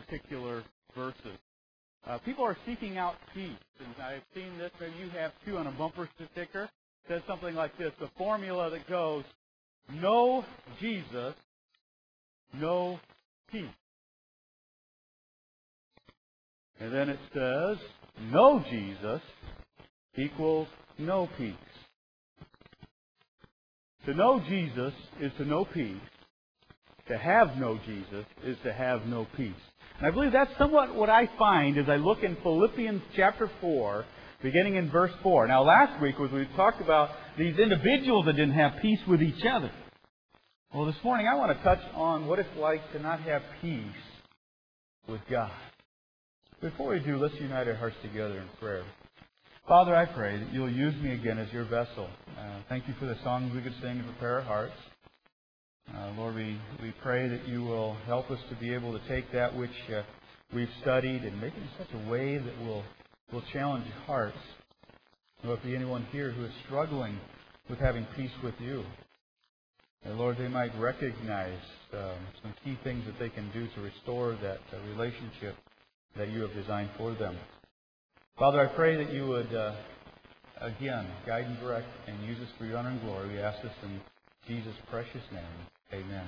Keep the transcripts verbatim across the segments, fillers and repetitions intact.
particular verses. Uh, people are seeking out peace. And I've seen this, maybe you have too, on a bumper sticker. It says something like this, the formula that goes, no Jesus, no peace. And then it says, no Jesus equals no peace. To know Jesus is to know peace. To have no Jesus is to have no peace. And I believe that's somewhat what I find as I look in Philippians chapter four, beginning in verse four. Now last week was we talked about these individuals that didn't have peace with each other. Well, this morning I want to touch on what it's like to not have peace with God. Before we do, let's unite our hearts together in prayer. Father, I pray that you'll use me again as your vessel. Uh, thank you for the songs we could sing to prepare our hearts. Uh, Lord, we, we pray that you will help us to be able to take that which uh, we've studied and make it in such a way that will will challenge hearts. Lord, if there be anyone here who is struggling with having peace with you, and Lord, they might recognize um, some key things that they can do to restore that uh, relationship that you have designed for them. Father, I pray that you would, uh, again, guide and direct and use us for your honor and glory. We ask this in Jesus' precious name. Amen.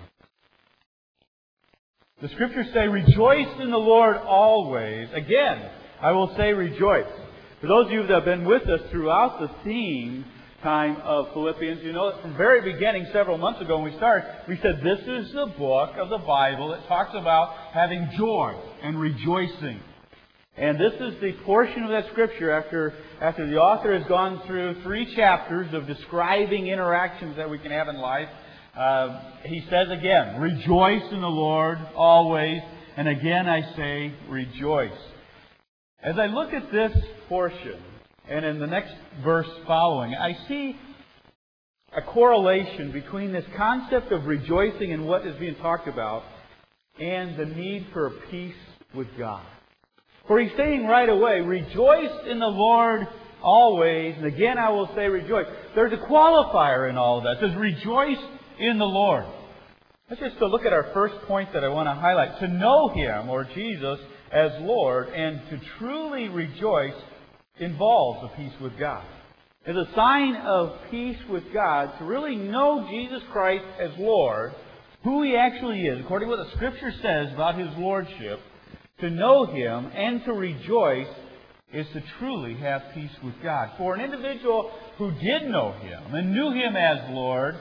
The Scriptures say, rejoice in the Lord always. Again, I will say rejoice. For those of you that have been with us throughout the theme time of Philippians, you know that from the very beginning, several months ago when we started, we said this is the book of the Bible that talks about having joy and rejoicing. And this is the portion of that Scripture after, after the author has gone through three chapters of describing interactions that we can have in life. Uh, he says again, rejoice in the Lord always. And again I say, rejoice. As I look at this portion, and in the next verse following, I see a correlation between this concept of rejoicing and what is being talked about and the need for peace with God. For he's saying right away, rejoice in the Lord always. And again I will say rejoice. There's a qualifier in all of that. It says rejoice in the Lord. Let's just look at our first point that I want to highlight. To know Him, or Jesus, as Lord, and to truly rejoice involves a peace with God. As a sign of peace with God, to really know Jesus Christ as Lord, who He actually is, according to what the Scripture says about His Lordship, to know Him and to rejoice is to truly have peace with God. For an individual who did know Him and knew Him as Lord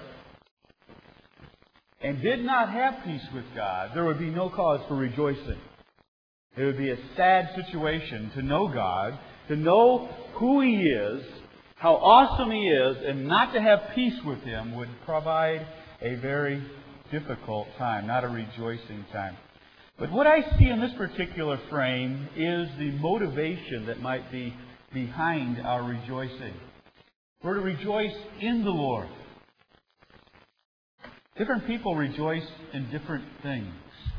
and did not have peace with God, there would be no cause for rejoicing. It would be a sad situation to know God, to know who He is, how awesome He is, and not to have peace with Him would provide a very difficult time, not a rejoicing time. But what I see in this particular frame is the motivation that might be behind our rejoicing. We're to rejoice in the Lord. Different people rejoice in different things.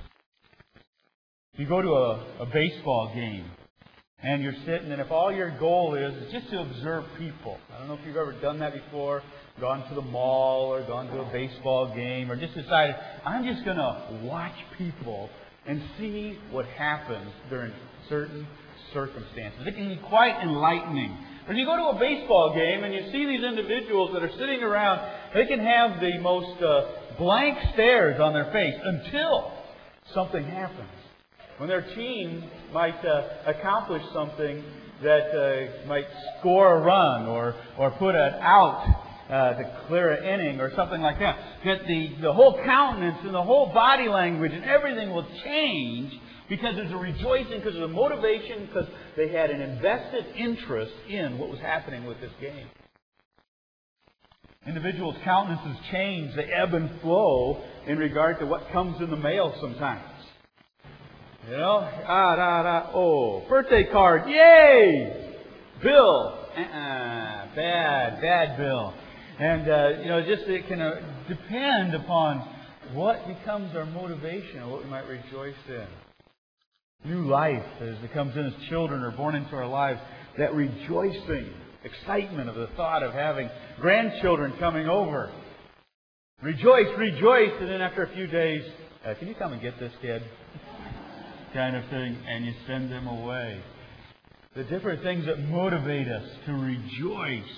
You go to a, a baseball game, and you're sitting, and if all your goal is, is just to observe people. I don't know if you've ever done that before, gone to the mall, or gone to a baseball game, or just decided, I'm just going to watch people and see what happens during certain circumstances. It can be quite enlightening. When you go to a baseball game and you see these individuals that are sitting around, they can have the most uh, blank stares on their face until something happens. When their team might uh, accomplish something that uh, might score a run or, or put an out uh, to clear an inning or something like that, that the, the whole countenance and the whole body language and everything will change because there's a rejoicing, because there's a motivation, because they had an invested interest in what was happening with this game. Individuals' countenances change, they ebb and flow in regard to what comes in the mail sometimes. You know, ah, da, da, oh, birthday card, yay! Bill, uh-uh, bad, bad bill. And, uh, you know, just it can uh, depend upon what becomes our motivation or what we might rejoice in. New life as it comes in as children are born into our lives, that rejoicing, excitement of the thought of having grandchildren coming over. Rejoice, rejoice, and then after a few days, uh, can you come and get this kid? kind of thing, and you send them away. The different things that motivate us to rejoice.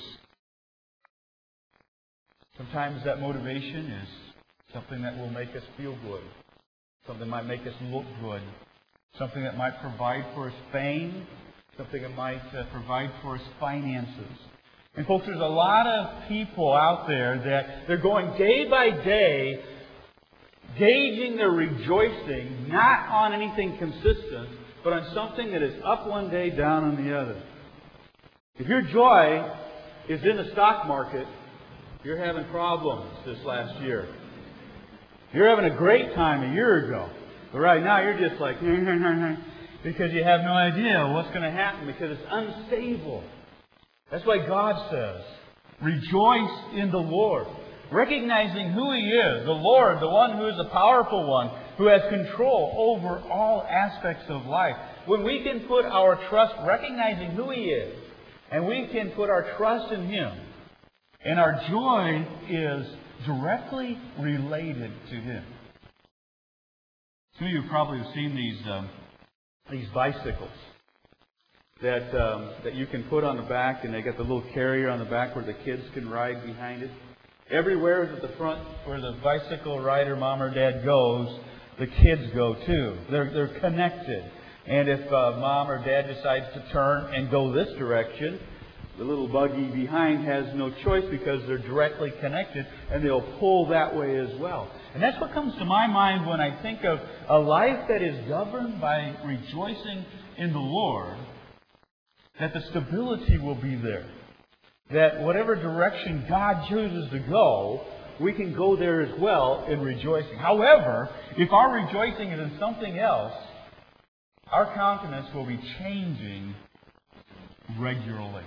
Sometimes that motivation is something that will make us feel good. Something that might make us look good. Something that might provide for us fame. Something that might uh, provide for us finances. And folks, there's a lot of people out there that they're going day by day, gauging their rejoicing not on anything consistent, but on something that is up one day, down on the other. If your joy is in the stock market, you're having problems this last year. You're having a great time a year ago. But right now you're just like, because you have no idea what's going to happen, because it's unstable. That's why God says, rejoice in the Lord. Recognizing who He is, the Lord, the one who is the powerful one, who has control over all aspects of life. When we can put our trust, recognizing who He is, and we can put our trust in Him, and our joy is directly related to Him. Some of you probably have seen these um, these bicycles that um, that you can put on the back, and they got the little carrier on the back where the kids can ride behind it. Everywhere at the front where the bicycle rider, mom or dad, goes, the kids go too. They're they're connected. And if uh, mom or dad decides to turn and go this direction, the little buggy behind has no choice because they're directly connected, and they'll pull that way as well. And that's what comes to my mind when I think of a life that is governed by rejoicing in the Lord, that the stability will be there. That whatever direction God chooses to go, we can go there as well in rejoicing. However, if our rejoicing is in something else, our countenance will be changing regularly.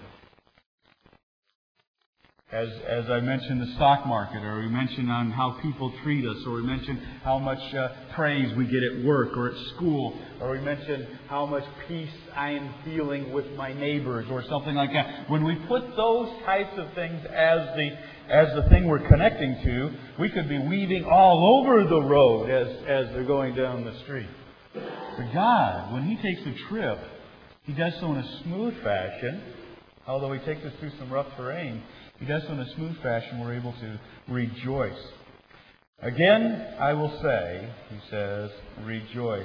As, as I mentioned the stock market, or we mentioned on how people treat us, or we mentioned how much uh, praise we get at work or at school, or we mentioned how much peace I am feeling with my neighbors, or something like that. When we put those types of things as the as the thing we're connecting to, we could be weaving all over the road as, as they're going down the street. But God, when He takes a trip, He does so in a smooth fashion, although He takes us through some rough terrain. He does so in a smooth fashion. We're able to rejoice. Again, I will say, He says, rejoice.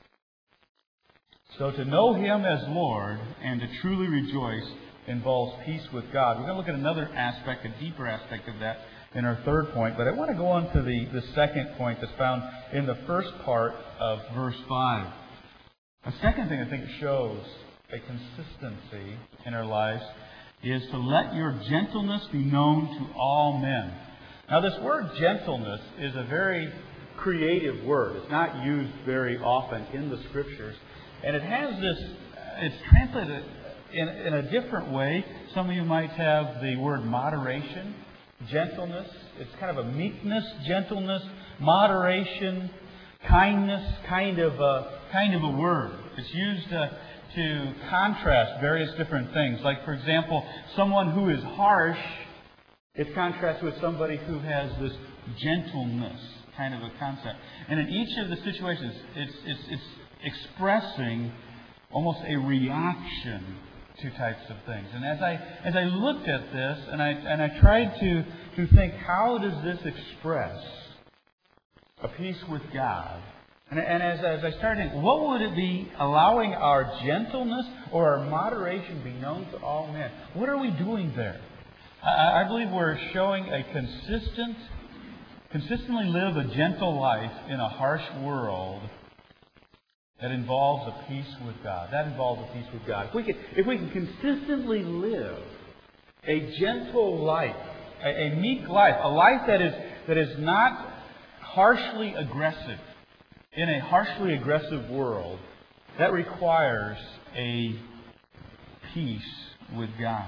So to know Him as Lord and to truly rejoice involves peace with God. We're going to look at another aspect, a deeper aspect of that in our third point. But I want to go on to the, the second point that's found in the first part of verse five. A second thing I think it shows a consistency in our lives is to let your gentleness be known to all men. Now, this word gentleness is a very creative word. It's not used very often in the Scriptures. And it has this, it's translated in, in a different way. Some of you might have the word moderation, gentleness. It's kind of a meekness, gentleness, moderation, kindness, kind of a, kind of a word. It's used uh, to contrast various different things. Like, for example, someone who is harsh is contrasted with somebody who has this gentleness kind of a concept. And in each of the situations, it's, it's, it's expressing almost a reaction to types of things. And as I as I looked at this, and I and I tried to, to think, how does this express a peace with God? And, and as, as I started thinking, what would it be allowing our gentleness or our moderation be known to all men? What are we doing there? I, I believe we're showing a consistent, consistently live a gentle life in a harsh world that involves a peace with God. That involves a peace with God. If we can, if we can consistently live a gentle life, a, a meek life, a life that is that is not harshly aggressive, in a harshly aggressive world, that requires a peace with God.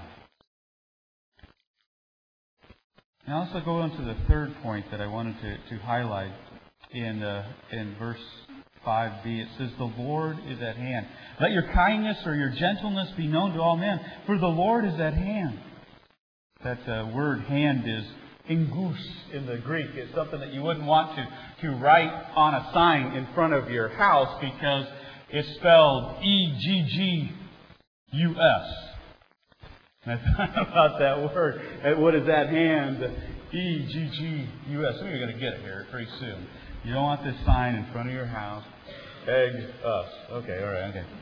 Now let's go on to the third point that I wanted to, to highlight in uh, in verse five b. It says, "The Lord is at hand. Let your kindness or your gentleness be known to all men, for the Lord is at hand." That uh, word "hand" is ingus in the Greek. It's something that you wouldn't want to, to write on a sign in front of your house because It's spelled E G G U S. And I thought about that word. What is that hand? E G G U S. Some of you are going to get it here pretty soon. You don't want this sign in front of your house. Egg us. Okay, all right, okay.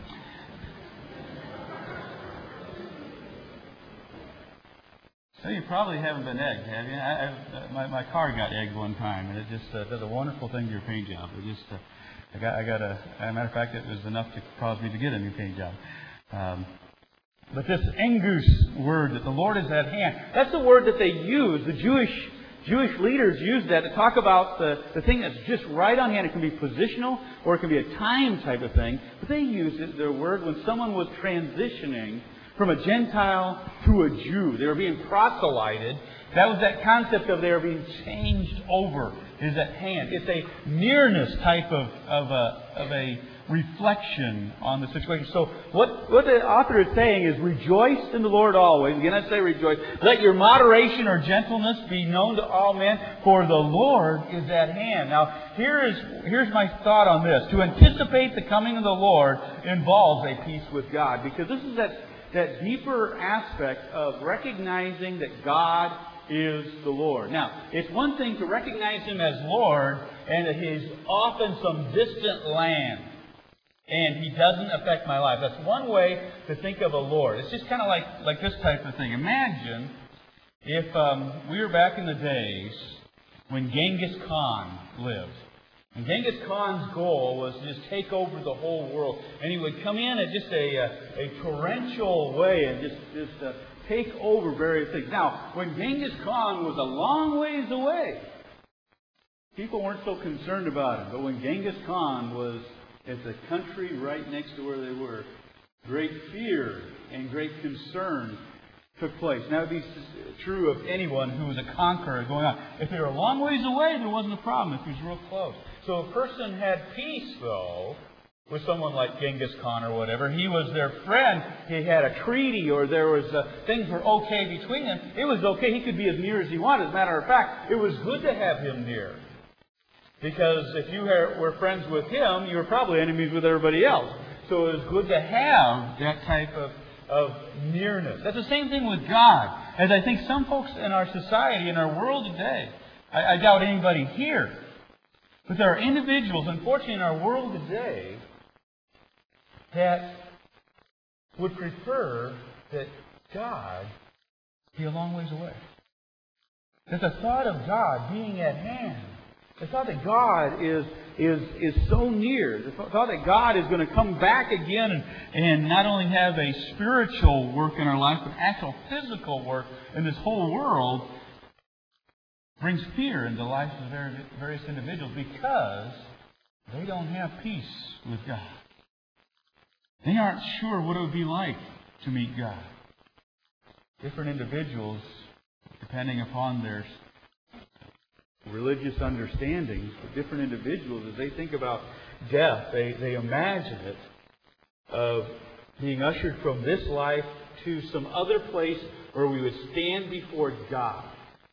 So you probably haven't been egged, have you? I, I, my, my car got egged one time, and it just uh, does a wonderful thing to your paint job. It just, uh, I got, I got a, as a matter of fact, it was enough to cause me to get a new paint job. Um, but this engus word that the Lord is at hand, that's the word that they use. The Jewish Jewish leaders use that to talk about the, the thing that's just right on hand. It can be positional, or it can be a time type of thing. But they used it, their word, when someone was transitioning from a Gentile to a Jew. They were being proselyted. That was that concept of they were being changed over. Is at hand. It's a nearness type of, of, a, of a reflection on the situation. So what, what the author is saying is, rejoice in the Lord always. Again, I say rejoice. Let your moderation or gentleness be known to all men, for the Lord is at hand. Now, here is, here's my thought on this. To anticipate the coming of the Lord involves a peace with God, because this is that that deeper aspect of recognizing that God is the Lord. Now, it's one thing to recognize Him as Lord and that He's off in some distant land and He doesn't affect my life. That's one way to think of a Lord. It's just kind of like, like this type of thing. Imagine if um, we were back in the days when Genghis Khan lived. And Genghis Khan's goal was to just take over the whole world. And he would come in at just a, a, a torrential way and just, just uh, take over various things. Now, when Genghis Khan was a long ways away, people weren't so concerned about him. But when Genghis Khan was at the country right next to where they were, great fear and great concern took place. And that would be true of anyone who was a conqueror going on. If they were a long ways away, there wasn't a problem. If he was real close. So a person had peace, though, with someone like Genghis Khan or whatever. He was their friend. He had a treaty, or there was uh, things were okay between them. It was okay. He could be as near as he wanted. As a matter of fact, it was good to have him near. Because if you were friends with him, you were probably enemies with everybody else. So it was good to have that type of of nearness. That's the same thing with God. As I think some folks in our society, in our world today, I, I doubt anybody here, but there are individuals, unfortunately, in our world today that would prefer that God be a long ways away. That the thought of God being at hand, the thought that God is is is so near, the thought that God is going to come back again and, and not only have a spiritual work in our life, but actual physical work in this whole world, brings fear into the lives of various individuals because they don't have peace with God. They aren't sure what it would be like to meet God. Different individuals, depending upon their religious understandings, but different individuals, as they think about death, they, they imagine it of being ushered from this life to some other place where we would stand before God.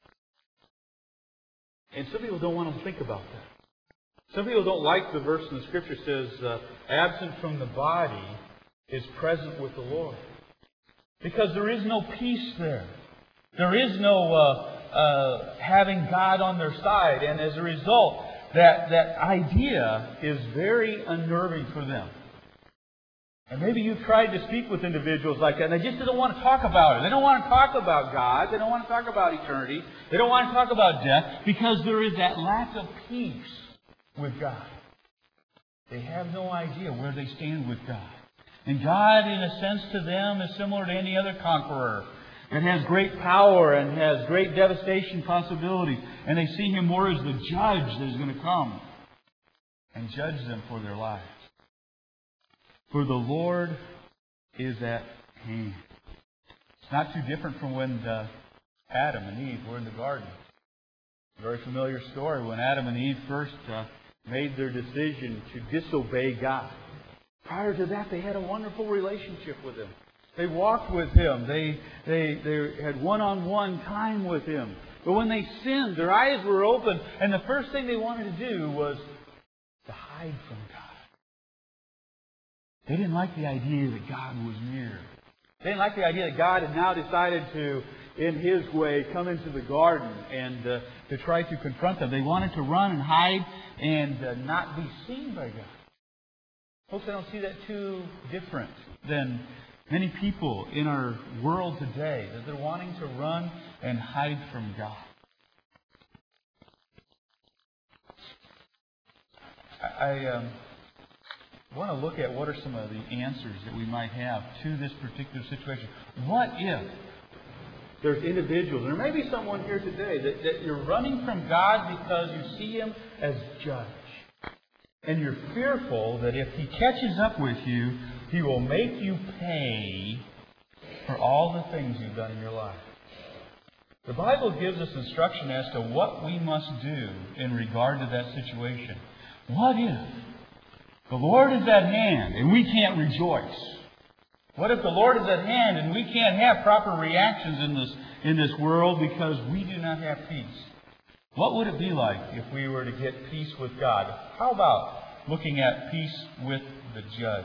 And some people don't want to think about that. Some people don't like the verse in the Scripture says, uh, absent from the body is present with the Lord. Because there is no peace there. There is no uh, uh, having God on their side. And as a result, that, that idea is very unnerving for them. And maybe you've tried to speak with individuals like that, and they just don't want to talk about it. They don't want to talk about God. They don't want to talk about eternity. They don't want to talk about death because there is that lack of peace with God. They have no idea where they stand with God. And God, in a sense, to them is similar to any other conqueror. It has great power and has great devastation possibility. And they see Him more as the judge that is going to come and judge them for their lives. For the Lord is at hand. It's not too different from when uh, Adam and Eve were in the garden. A very familiar story when Adam and Eve first uh, made their decision to disobey God. Prior to that, they had a wonderful relationship with Him. They walked with Him. They, they, they had one-on-one time with Him. But when they sinned, their eyes were open, and the first thing they wanted to do was to hide from God. They didn't like the idea that God was near. They didn't like the idea that God had now decided to, in His way, come into the garden and uh, to try to confront them. They wanted to run and hide and uh, not be seen by God. Folks, I don't see that too different than many people in our world today, that they're wanting to run and hide from God. I, I um, want to look at what are some of the answers that we might have to this particular situation. What if there's individuals, and there may be someone here today, that, that you're running from God because you see Him as judge. And you're fearful that if He catches up with you, He will make you pay for all the things you've done in your life. The Bible gives us instruction as to what we must do in regard to that situation. What if the Lord is at hand and we can't rejoice? What if the Lord is at hand and we can't have proper reactions in this, in this world because we do not have peace? What would it be like if we were to get peace with God? How about looking at peace with the judge?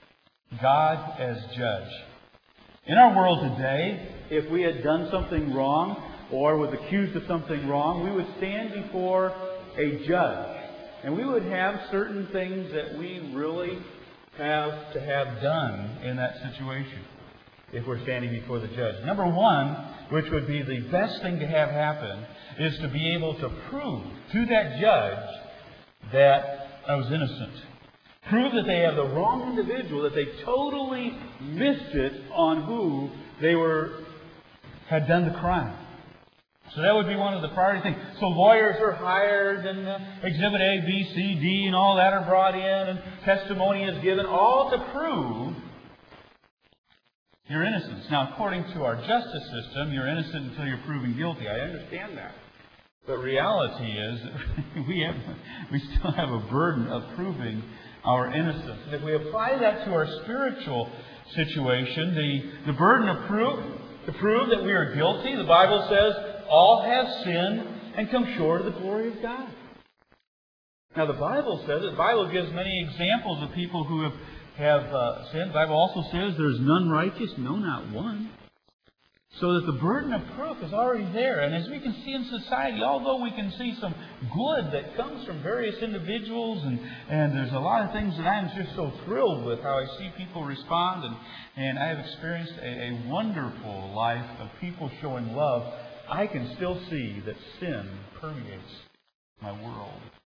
God as judge. In our world today, if we had done something wrong or was accused of something wrong, we would stand before a judge. And we would have certain things that we really have to have done in that situation if we're standing before the judge. Number one, which would be the best thing to have happen, is to be able to prove to that judge that I was innocent. Prove that they have the wrong individual, that they totally missed it on who they were had done the crime. So that would be one of the priority things. So lawyers are hired, and uh, Exhibit A, B, C, D, and all that are brought in, and testimony is given, all to prove your innocence. Now, according to our justice system, you're innocent until you're proven guilty. I understand that. But reality is that we have, we still have a burden of proving our innocence. And if we apply that to our spiritual situation, the, the burden of proof, to prove that we are guilty, the Bible says, all have sinned and come short of the glory of God. Now the Bible says, the Bible gives many examples of people who have, have uh, sinned. The Bible also says there's none righteous, no, not one. So that the burden of proof is already there. And as we can see in society, although we can see some good that comes from various individuals, and, and there's a lot of things that I am just so thrilled with, how I see people respond, and, and I have experienced a, a wonderful life of people showing love, I can still see that sin permeates my world.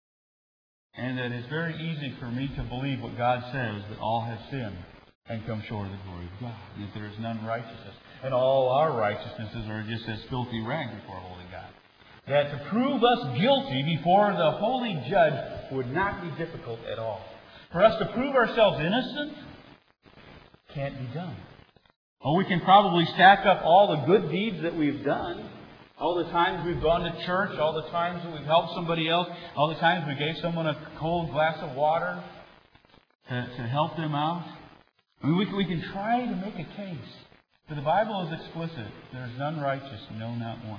And that it's very easy for me to believe what God says, that all have sinned and come short of the glory of God, and that there is none righteousness. And all our righteousnesses are just as filthy rags before holy God. That to prove us guilty before the holy judge would not be difficult at all. For us to prove ourselves innocent can't be done. Oh, we can probably stack up all the good deeds that we've done, all the times we've gone to church, all the times that we've helped somebody else, all the times we gave someone a cold glass of water to, to help them out. I mean, we, we can try to make a case. But the Bible is explicit. There is none righteous, no, not one.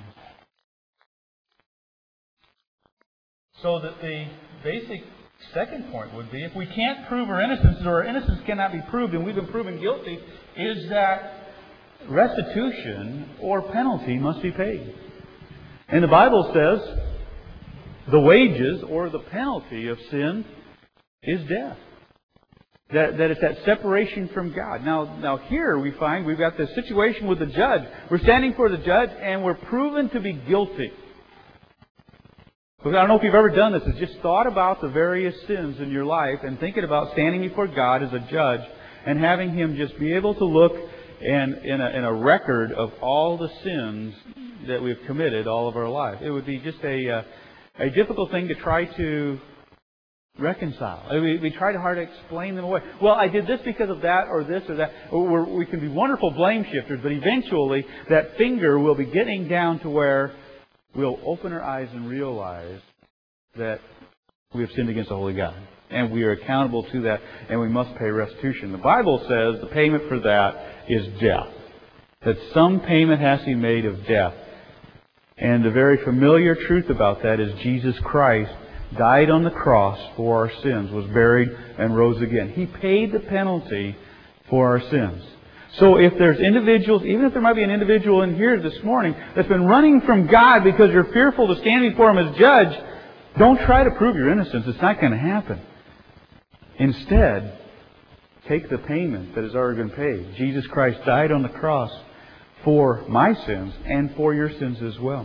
So that the basic second point would be, if we can't prove our innocence, or our innocence cannot be proved, and we've been proven guilty, is that restitution or penalty must be paid. And the Bible says the wages or the penalty of sin is death. That, that it's that separation from God. Now, now here we find we've got this situation with the judge. We're standing for the judge and we're proven to be guilty. Because I don't know if you've ever done this. It's just thought about the various sins in your life and thinking about standing before God as a judge and having Him just be able to look and in a, in a record of all the sins that we've committed all of our life. It would be just a, uh, a difficult thing to try to reconcile. We, we try hard to explain them away. Well, I did this because of that or this or that. We're, we can be wonderful blame shifters, but eventually that finger will be getting down to where we'll open our eyes and realize that we have sinned against the Holy God. And we are accountable to that, and we must pay restitution. The Bible says the payment for that is death. That some payment has to be made of death. And the very familiar truth about that is Jesus Christ died on the cross for our sins, was buried, and rose again. He paid the penalty for our sins. So if there's individuals, even if there might be an individual in here this morning that's been running from God because you're fearful to stand before Him as judge, don't try to prove your innocence. It's not going to happen. Instead, take the payment that has already been paid. Jesus Christ died on the cross for my sins and for your sins as well.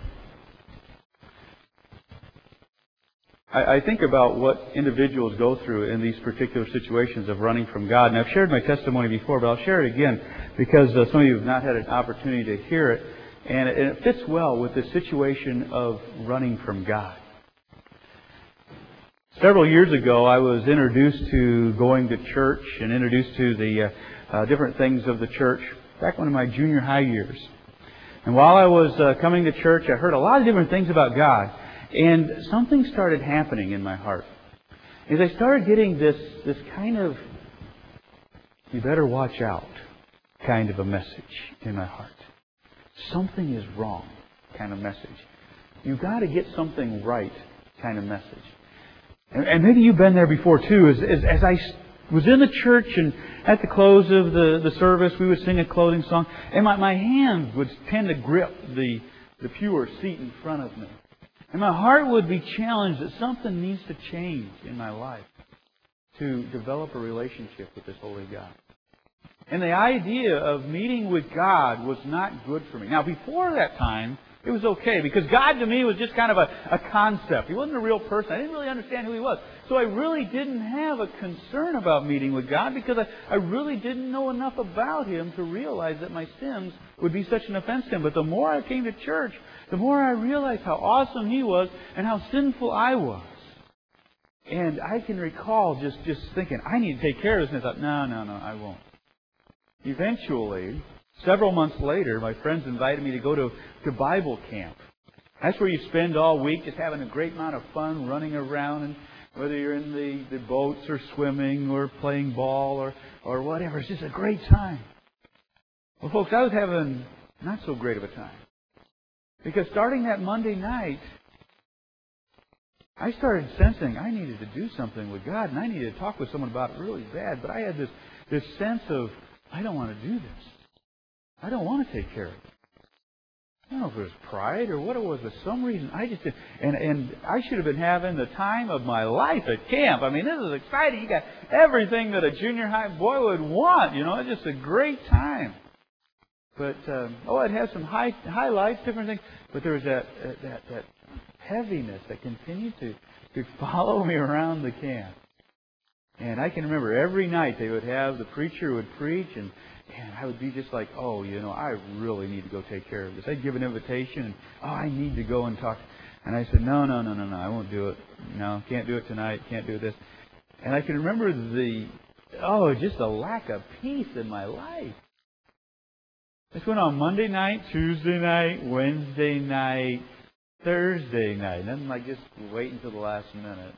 I, I think about what individuals go through in these particular situations of running from God. And I've shared my testimony before, but I'll share it again because uh, some of you have not had an opportunity to hear it. And it, and it fits well with the situation of running from God. Several years ago, I was introduced to going to church and introduced to the uh, uh, different things of the church back when in my junior high years. And while I was uh, coming to church, I heard a lot of different things about God. And something started happening in my heart. As I started getting this, this kind of, you better watch out kind of a message in my heart. Something is wrong kind of message. You've got to get something right kind of message. And maybe you've been there before too. As, as, as I was in the church and at the close of the, the service, we would sing a closing song. And my, my hands would tend to grip the, the pew or seat in front of me. And my heart would be challenged that something needs to change in my life to develop a relationship with this holy God. And the idea of meeting with God was not good for me. Now, before that time, it was okay, because God to me was just kind of a, a concept. He wasn't a real person. I didn't really understand who He was. So I really didn't have a concern about meeting with God because I, I really didn't know enough about Him to realize that my sins would be such an offense to Him. But the more I came to church, the more I realized how awesome He was and how sinful I was. And I can recall just, just thinking, I need to take care of this. And I thought, no, no, no, I won't. Eventually, several months later, my friends invited me to go to, to Bible camp. That's where you spend all week just having a great amount of fun running around, and whether you're in the, the boats or swimming or playing ball or, or whatever. It's just a great time. Well, folks, I was having not so great of a time. Because starting that Monday night, I started sensing I needed to do something with God, and I needed to talk with someone about it really bad. But I had this, this sense of, I don't want to do this. I don't want to take care of it. I don't know if it was pride or what it was, but some reason I just did. And, and I should have been having the time of my life at camp. I mean, this is exciting. You got everything that a junior high boy would want. You know, it's just a great time. But, um, oh, I'd have some high, highlights, different things. But there was that, that, that heaviness that continued to, to follow me around the camp. And I can remember every night they would have, the preacher would preach, and And I would be just like, oh, you know, I really need to go take care of this. I'd give an invitation, and, oh, I need to go and talk. And I said, no, no, no, no, no, I won't do it. No, can't do it tonight, can't do this. And I can remember the, oh, just a lack of peace in my life. This went on Monday night, Tuesday night, Wednesday night, Thursday night. Nothing like just wait until the last minute.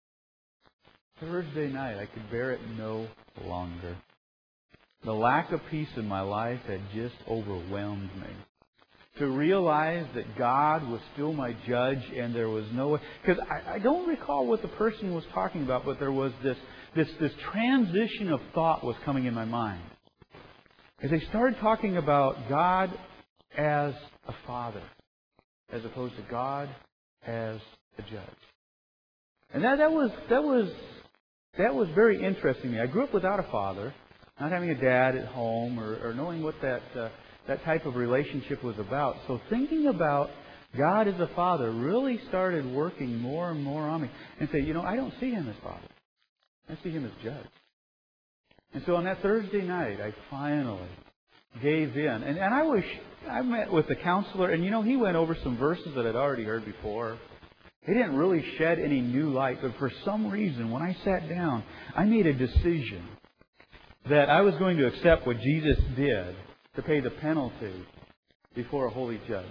Thursday night, I could bear it no longer. The lack of peace in my life had just overwhelmed me. To realize that God was still my judge and there was no way... Because I, I don't recall what the person was talking about, but there was this, this, this transition of thought was coming in my mind. As they started talking about God as a father, as opposed to God as a judge. And that, that was that was that was very interesting to me. I grew up without a father, not having a dad at home, or, or knowing what that uh, that type of relationship was about. So thinking about God as a father really started working more and more on me. And say, you know, I don't see Him as father. I see Him as judge. And so on that Thursday night, I finally gave in. And, and I was, I met with the counselor, and you know, he went over some verses that I'd already heard before. He didn't really shed any new light, but for some reason, when I sat down, I made a decision that I was going to accept what Jesus did to pay the penalty before a holy judge.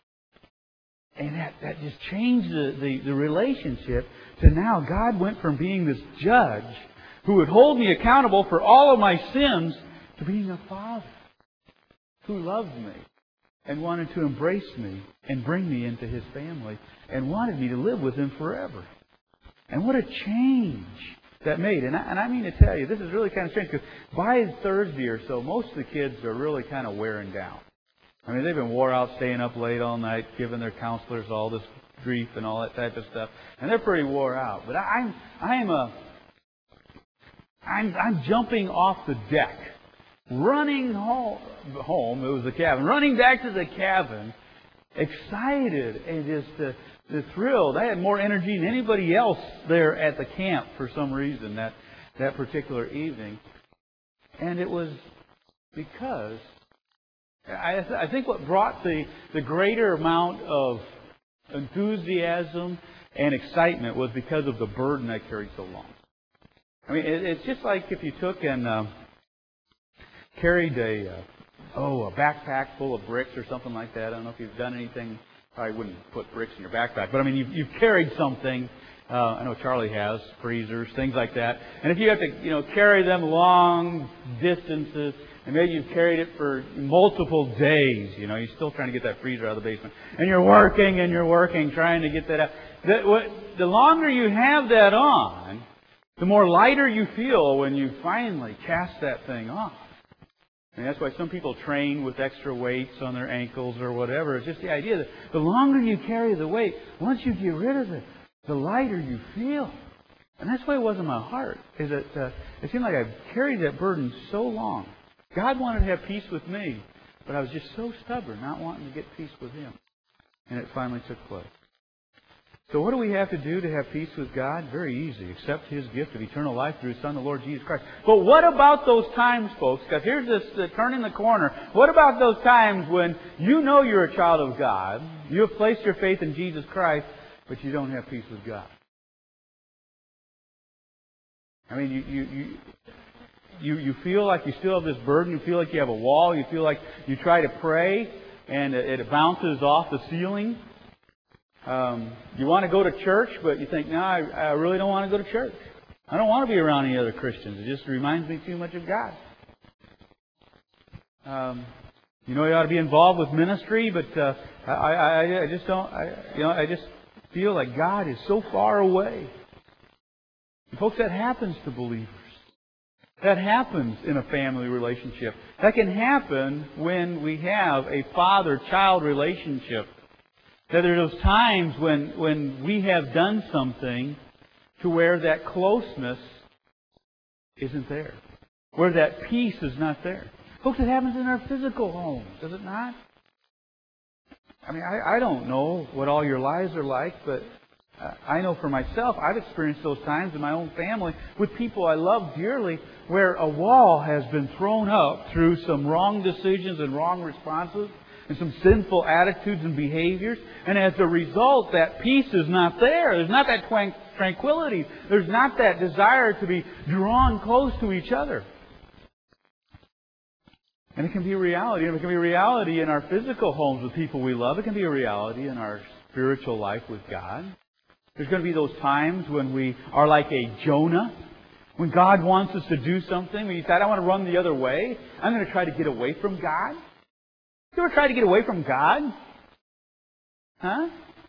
And that, that just changed the, the, the relationship to now God went from being this judge who would hold me accountable for all of my sins to being a father who loved me and wanted to embrace me and bring me into His family and wanted me to live with Him forever. And what a change that made. And I, and I mean to tell you, this is really kind of strange because by Thursday or so, most of the kids are really kind of wearing down. I mean, they've been wore out staying up late all night, giving their counselors all this grief and all that type of stuff. And they're pretty wore out. But I'm, I'm a, I'm, I'm jumping off the deck, running home, home, it was the cabin, running back to the cabin, excited and just uh, the thrilled. I had more energy than anybody else there at the camp for some reason that, that particular evening. And it was because I, th- I think what brought the, the greater amount of enthusiasm and excitement was because of the burden I carried so long. I mean, it, it's just like if you took and uh, carried a uh, oh a backpack full of bricks or something like that. I don't know if you've done anything. Probably wouldn't put bricks in your backpack, but I mean, you've, you've carried something. Uh, I know Charlie has freezers, things like that. And if you have to, you know, carry them long distances, and maybe you've carried it for multiple days, you know, you're still trying to get that freezer out of the basement, and you're working and you're working trying to get that out. The, what, the longer you have that on, the more lighter you feel when you finally cast that thing off. And that's why some people train with extra weights on their ankles or whatever. It's just the idea that the longer you carry the weight, once you get rid of it, the lighter you feel. And that's why it was in my heart. Is that uh, it seemed like I've carried that burden so long. God wanted to have peace with me, but I was just so stubborn, not wanting to get peace with Him. And it finally took place. So what do we have to do to have peace with God? Very easy. Accept His gift of eternal life through His Son, the Lord Jesus Christ. But what about those times, folks? Because here's this uh, turning the corner. What about those times when you know you're a child of God, you have placed your faith in Jesus Christ, but you don't have peace with God? I mean, you you you you, you feel like you still have this burden. You feel like you have a wall. You feel like you try to pray and it bounces off the ceiling. Um, you want to go to church, but you think, no, I, I really don't want to go to church. I don't want to be around any other Christians. It just reminds me too much of God. Um, you know, you ought to be involved with ministry, but uh, I, I, I just don't. I, you know, I just feel like God is so far away. And folks, that happens to believers. That happens in a family relationship. That can happen when we have a father-child relationship. That there are those times when, when we have done something to where that closeness isn't there. Where that peace is not there. Folks, it happens in our physical homes, does it not? I mean, I, I don't know what all your lives are like, but I know for myself, I've experienced those times in my own family with people I love dearly where a wall has been thrown up through some wrong decisions and wrong responses and some sinful attitudes and behaviors. And as a result, that peace is not there. There's not that tranquility. There's not that desire to be drawn close to each other. And it can be a reality. And it can be a reality in our physical homes with people we love. It can be a reality in our spiritual life with God. There's going to be those times when we are like a Jonah. When God wants us to do something, when you decide, I want to run the other way. I'm going to try to get away from God. You ever tried to get away from God? Huh?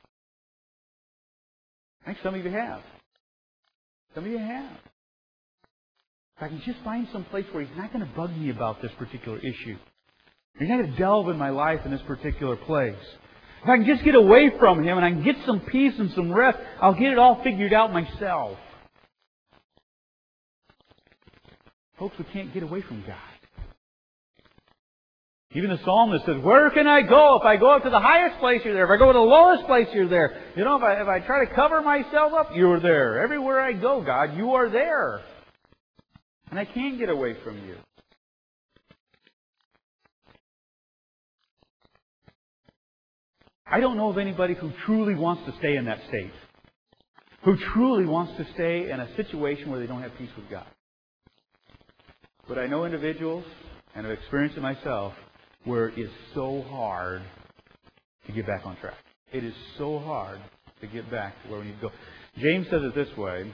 I think some of you have. Some of you have. If I can just find some place where He's not going to bug me about this particular issue. He's not going to delve in my life in this particular place. If I can just get away from Him and I can get some peace and some rest, I'll get it all figured out myself. Folks, we can't get away from God. Even the psalmist says, where can I go? If I go up to the highest place, You're there. If I go to the lowest place, You're there. You know, if I, if I try to cover myself up, You're there. Everywhere I go, God, You are there. And I can't get away from You. I don't know of anybody who truly wants to stay in that state. Who truly wants to stay in a situation where they don't have peace with God. But I know individuals, and I've experienced it myself, where it is so hard to get back on track. It is so hard to get back to where we need to go. James says it this way,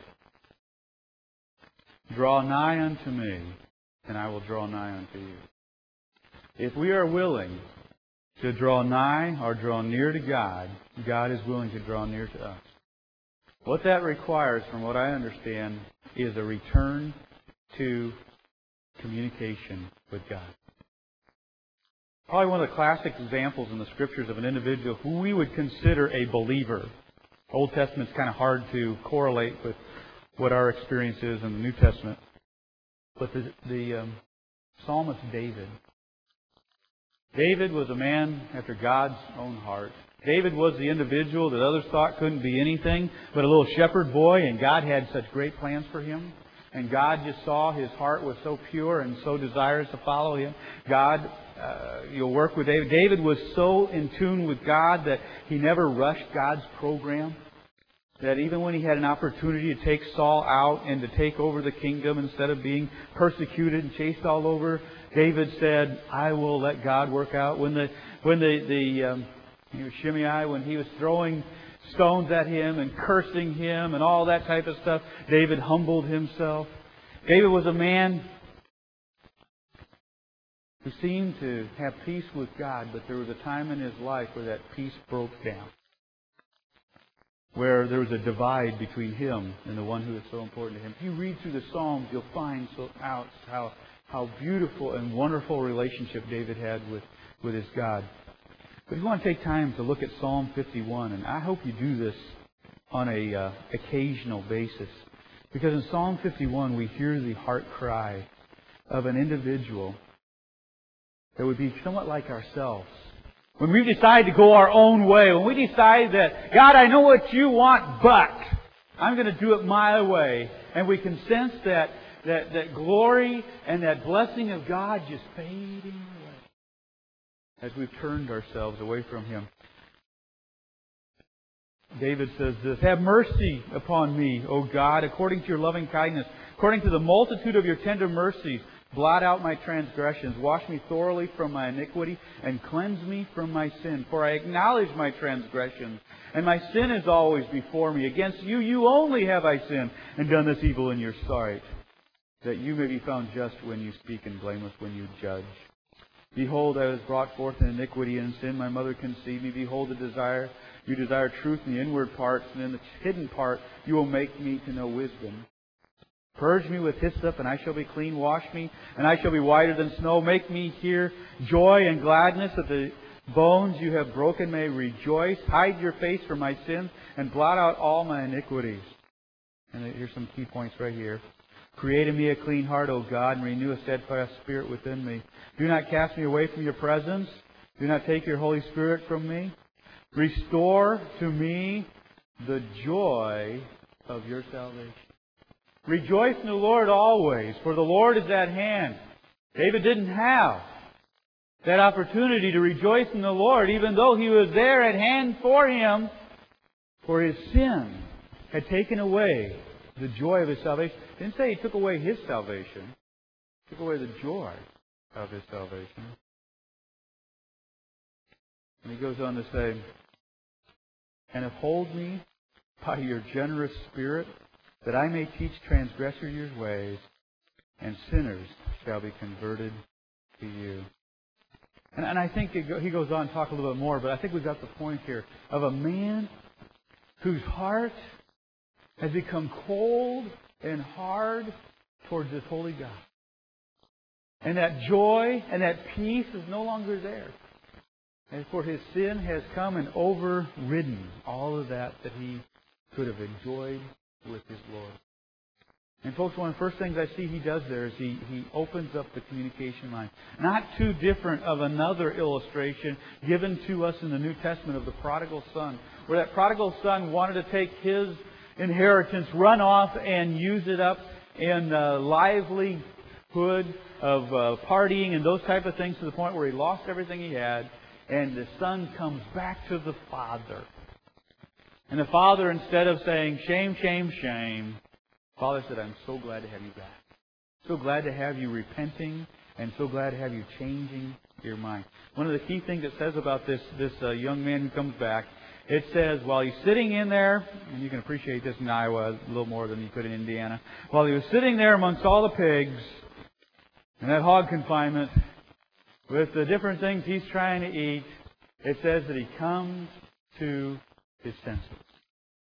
draw nigh unto me, and I will draw nigh unto you. If we are willing to draw nigh or draw near to God, God is willing to draw near to us. What that requires, from what I understand, is a return to communication with God. Probably one of the classic examples in the Scriptures of an individual who we would consider a believer. Old Testament's kind of hard to correlate with what our experience is in the New Testament. But the, the um, psalmist David. David was a man after God's own heart. David was the individual that others thought couldn't be anything but a little shepherd boy, and God had such great plans for him. And God just saw his heart was so pure and so desirous to follow Him. God, uh, you'll work with David. David was so in tune with God that he never rushed God's program. That even when he had an opportunity to take Saul out and to take over the kingdom instead of being persecuted and chased all over, David said, "I will let God work out." When the when the the um, you know, Shimei, when he was throwing stones at him and cursing him and all that type of stuff, David humbled himself. David was a man who seemed to have peace with God, but there was a time in his life where that peace broke down. Where there was a divide between him and the one who is so important to him. If you read through the Psalms, you'll find so out how how beautiful and wonderful relationship David had with, with his God. But if you want to take time to look at Psalm fifty-one, and I hope you do this on a uh, occasional basis, because in Psalm fifty-one we hear the heart cry of an individual that would be somewhat like ourselves. When we decide to go our own way, when we decide that, God, I know what you want, but I'm going to do it my way, and we can sense that that, that glory and that blessing of God just fading away as we've turned ourselves away from Him. David says this, "Have mercy upon me, O God, according to your loving kindness, according to the multitude of your tender mercies. Blot out my transgressions. Wash me thoroughly from my iniquity and cleanse me from my sin. For I acknowledge my transgressions, and my sin is always before me. Against you, you only have I sinned and done this evil in your sight, that you may be found just when you speak and blameless when you judge. Behold, I was brought forth in iniquity, and in sin my mother conceived me. Behold, the desire you desire truth in the inward parts, and in the hidden part you will make me to know wisdom. Purge me with hyssop, and I shall be clean. Wash me, and I shall be whiter than snow. Make me hear joy and gladness, that the bones you have broken may rejoice. Hide your face from my sins, and blot out all my iniquities." And here's some key points right here. "Create in me a clean heart, O God, and renew a steadfast spirit within me. Do not cast me away from your presence. Do not take your Holy Spirit from me. Restore to me the joy of your salvation." Rejoice in the Lord always, for the Lord is at hand. David didn't have that opportunity to rejoice in the Lord, even though He was there at hand for him, for his sin had taken away the joy of his salvation. It didn't say He took away his salvation. He took away the joy of his salvation. And he goes on to say, "And uphold me by your generous spirit, that I may teach transgressors your ways, and sinners shall be converted to you." And, and I think it go, he goes on to talk a little bit more, but I think we've got the point here of a man whose heart has become cold and hard towards this holy God. And that joy and that peace is no longer there. And for his sin has come and overridden all of that that he could have enjoyed with his Lord. And folks, one of the first things I see he does there is he, he opens up the communication line. Not too different of another illustration given to us in the New Testament of the prodigal son, where that prodigal son wanted to take his inheritance, run off and use it up in uh, livelihood of uh, partying and those type of things, to the point where he lost everything he had, and the son comes back to the father. And the father, instead of saying, "Shame, shame, shame," Father said, "I'm so glad to have you back. So glad to have you repenting, and so glad to have you changing your mind." One of the key things it says about this, this uh, young man who comes back, it says, while he's sitting in there, and you can appreciate this in Iowa a little more than you could in Indiana, while he was sitting there amongst all the pigs in that hog confinement with the different things he's trying to eat, it says that he comes to his senses.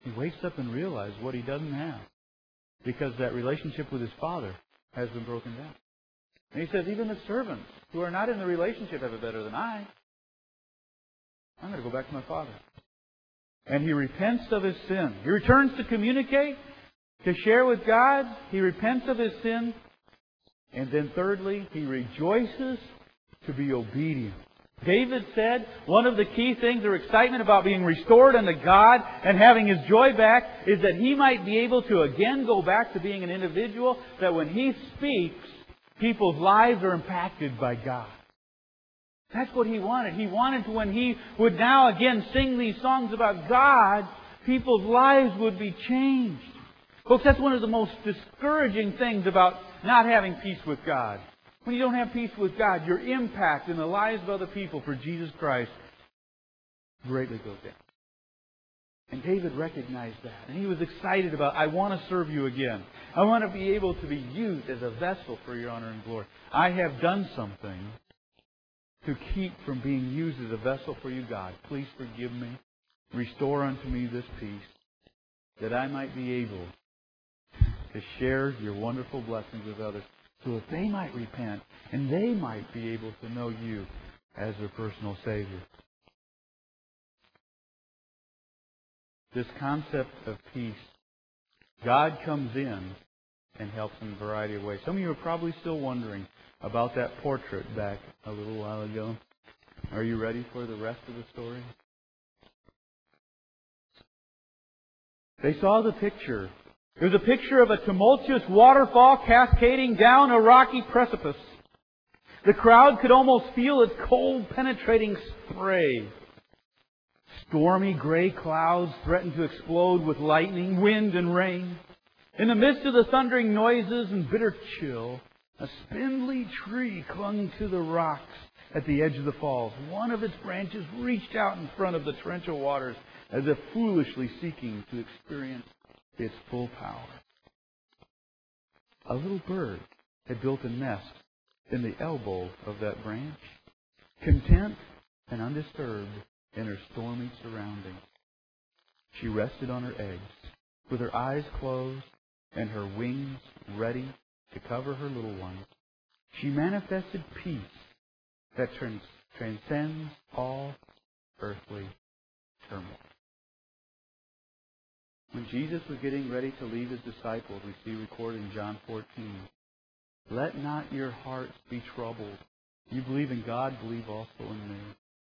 He wakes up and realizes what he doesn't have because that relationship with his Father has been broken down. And he says, even the servants who are not in the relationship have it better than I. I'm going to go back to my Father. And he repents of his sin. He returns to communicate, to share with God. He repents of his sin. And then thirdly, he rejoices to be obedient. David said one of the key things or excitement about being restored unto God and having his joy back is that he might be able to again go back to being an individual that when he speaks, people's lives are impacted by God. That's what he wanted. He wanted to, when he would now again sing these songs about God, people's lives would be changed. Folks, that's one of the most discouraging things about not having peace with God. When you don't have peace with God, your impact in the lives of other people for Jesus Christ greatly goes down. And David recognized that. And he was excited about, I want to serve you again. I want to be able to be used as a vessel for your honor and glory. I have done something to keep from being used as a vessel for you, God. Please forgive me. Restore unto me this peace, that I might be able to share your wonderful blessings with others, so that they might repent and they might be able to know you as their personal Savior. This concept of peace, God comes in and helps in a variety of ways. Some of you are probably still wondering about that portrait back a little while ago. Are you ready for the rest of the story? They saw the picture. It was a picture of a tumultuous waterfall cascading down a rocky precipice. The crowd could almost feel its cold, penetrating spray. Stormy gray clouds threatened to explode with lightning, wind, and rain. In the midst of the thundering noises and bitter chill, a spindly tree clung to the rocks at the edge of the falls. One of its branches reached out in front of the torrential waters as if foolishly seeking to experience its full power. A little bird had built a nest in the elbow of that branch, content and undisturbed in her stormy surroundings. She rested on her eggs, with her eyes closed and her wings ready to cover her little ones. She manifested peace that trans- transcends all earthly turmoil. When Jesus was getting ready to leave His disciples, we see recorded in John fourteen, let not your hearts be troubled. You believe in God, believe also in me.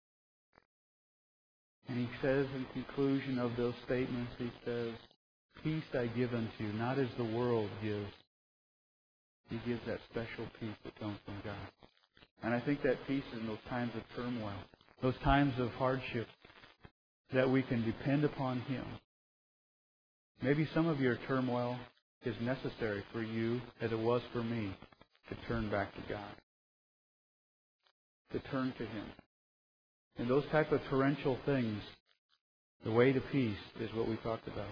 And He says in conclusion of those statements, He says, peace I give unto you, not as the world gives. He gives that special peace that comes from God. And I think that peace in those times of turmoil, those times of hardship, that we can depend upon Him. Maybe some of your turmoil is necessary for you, as it was for me, to turn back to God. To turn to Him. And those type of torrential things, the way to peace is what we talked about.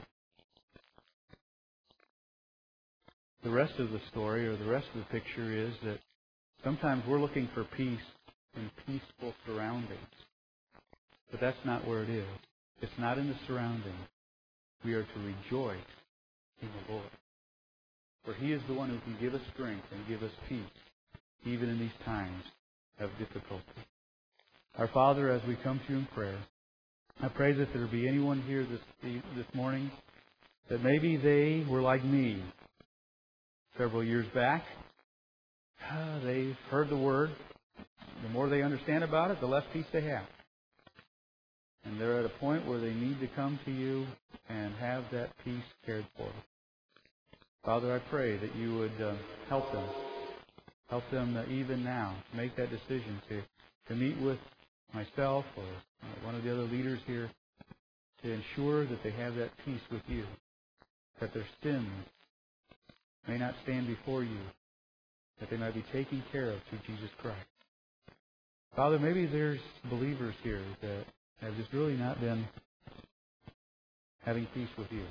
The rest of the story, or the rest of the picture, is that sometimes we're looking for peace in peaceful surroundings. But that's not where it is. It's not in the surroundings. We are to rejoice in the Lord. For He is the one who can give us strength and give us peace, even in these times of difficulty. Our Father, as we come to You in prayer, I pray that there be anyone here this, this morning that maybe they were like me several years back. Uh, they've heard the Word. The more they understand about it, the less peace they have. And they're at a point where they need to come to You and have that peace cared for. Father, I pray that You would uh, help them. Help them uh, even now make that decision to, to meet with myself or uh, one of the other leaders here to ensure that they have that peace with You. That their sins may not stand before You. That they might be taken care of through Jesus Christ. Father, maybe there's believers here that have just really not been having peace with You.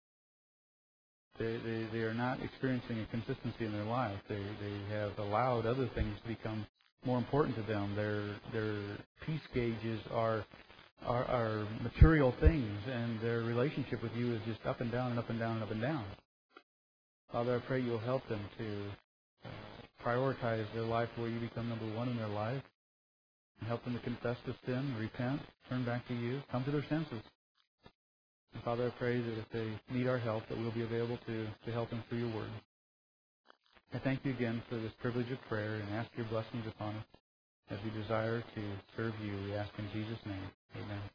They, they, they are not experiencing a consistency in their life. They, they have allowed other things to become more important to them. Their, their peace gauges are are, are material things, and their relationship with you is just up and down and up and down and up and down. Father, I pray you'll help them to uh, prioritize their life where you become number one in their life, and help them to confess the sin, repent, turn back to you, come to their senses. And Father, I pray that if they need our help, that we'll be available to, to help them through your word. I thank you again for this privilege of prayer and ask your blessings upon us as we desire to serve you. We ask in Jesus' name. Amen.